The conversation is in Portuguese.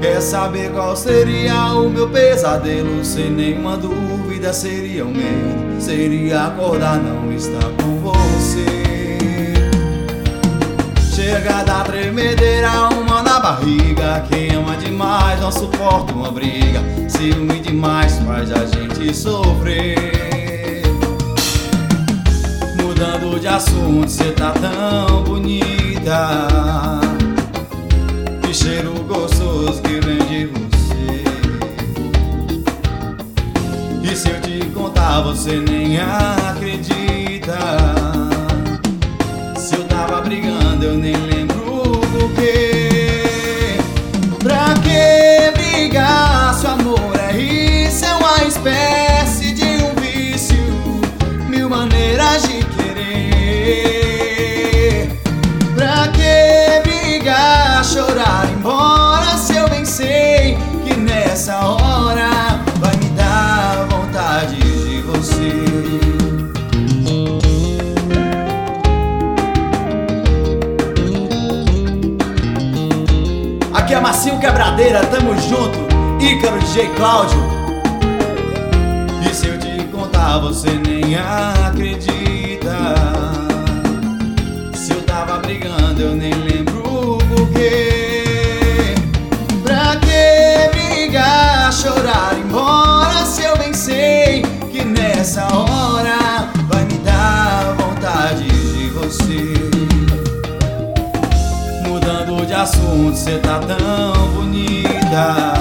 Quer saber qual seria o meu pesadelo? Sem nenhuma dúvida seria o medo. Seria acordar, não estar com você. Chega da tremedeira, uma na barriga. Quem ama demais não suporta uma briga. Ciúme demais faz a gente sofrer. Mudando de assunto, cê tá tão bonita. Que cheiro gostoso que vem de você. E se eu te contar, você nem acredita. Se eu tava brigando, eu nem lembro o quê. Pra que brigar se o amor é isso? É uma espécie de um vício, mil maneiras de querer. Pra que brigar, chorar, embora se eu bem sei que nessa hora vai me dar vontade de você. Aqui é Marcinho Quebradeira, tamo junto, Ícaro DJ Cláudio. E se eu te contar, você nem acredita. Se eu tava brigando, eu nem lembro o quê. Pra que brigar, chorar, embora se eu bem sei que nessa hora vai me dar vontade de você. Mudando de assunto, cê tá tão bonita.